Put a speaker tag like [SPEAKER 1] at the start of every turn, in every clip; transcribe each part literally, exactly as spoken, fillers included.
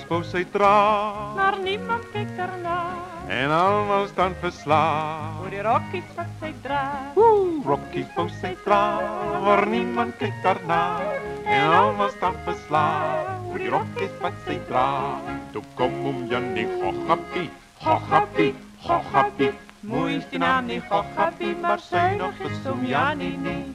[SPEAKER 1] voor zij draagt.
[SPEAKER 2] Maar niemand kijkt ernaar.
[SPEAKER 1] En allemaal staan verslaafd.
[SPEAKER 2] Voor die rokjes wat zij draagt.
[SPEAKER 1] Woe, rokjes voor zij draagt, maar niemand kijkt daarnaar. En allemaal staan verslaafd. Voor die rokjes wat zij draagt. Toen kom om Jannie, hochappie, hochappie, hochappie.
[SPEAKER 2] Mooi is die naam niet Gogappie, maar zuinig is om Jannie niet.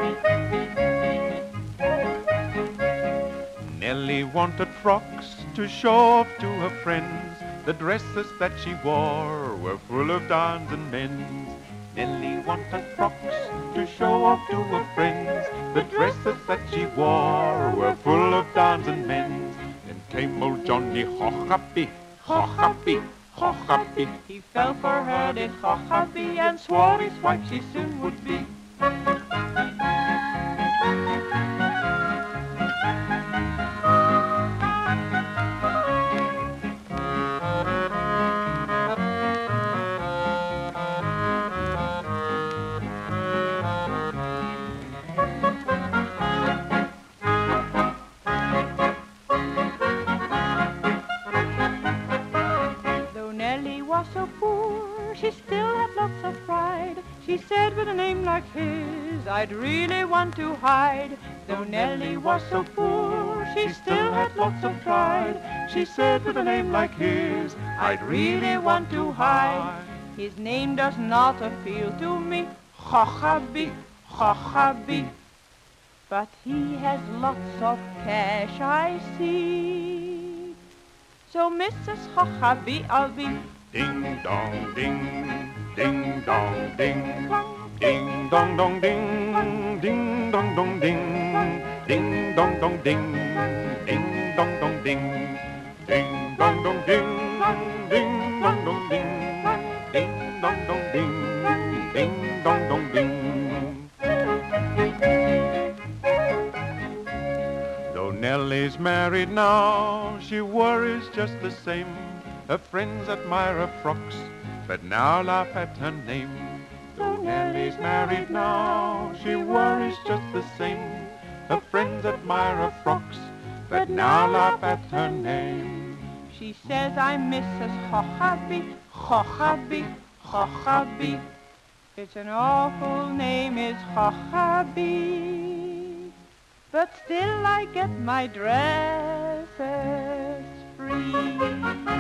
[SPEAKER 1] Nellie wanted frocks to show off to her friends. The dresses that she wore were full of darns and mends. Nellie wanted frocks to show off to her friends. The dresses that she wore were full of darns and mends. Then came old Johnny Hochappie, Hochappie, Hochappie.
[SPEAKER 2] He fell for her, this Gogappie, and swore his wife she soon would be. Was so poor, she still had lots of pride. She said with a name like his, I'd really want to hide. Though Nellie was so poor, she still had lots of pride. She said with a name like his, I'd really want to hide. His name does not appeal to me, Gogappie, Gogappie. But he has lots of cash, I see. So Missus Gogappie, I'll be
[SPEAKER 1] ding dong ding, ding dong ding, ding dong dong ding, ding dong dong ding, ding dong dong ding, ding dong dong ding, ding dong dong ding, ding dong dong ding, ding dong dong ding, ding dong dong ding. Though Nellie's married now, she worries just the same. Her friends admire her frocks, but now laugh at her name. Though Nellie's married now, she worries just the same. Her friends admire her frocks, but now laugh at her name.
[SPEAKER 2] She says I'm Missus Gogappie, Gogappie, Gogappie. It's an awful name, it's Gogappie. But still I get my dresses free.